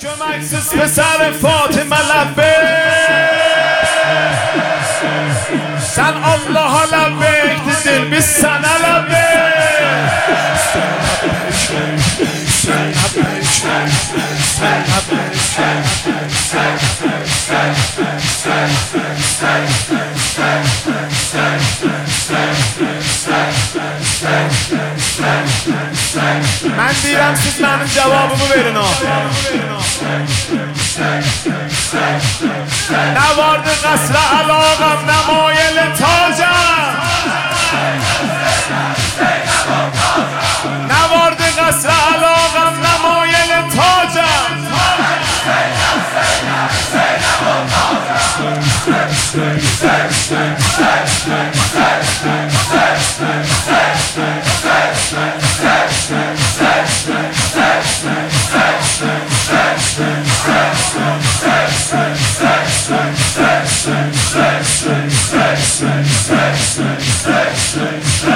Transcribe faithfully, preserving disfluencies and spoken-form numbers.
مکسس پسر فاطمه لبه سن الله لبیک دل بی سنه لبه من دیرم siz benim cevabımı verin o. Ne vardı kasra alağam ne moyeli tacam. Ne vardı kasra alağam ne moyeli tacam. Sex, sex, sex, sex, sex, sex, sex, sex, sex,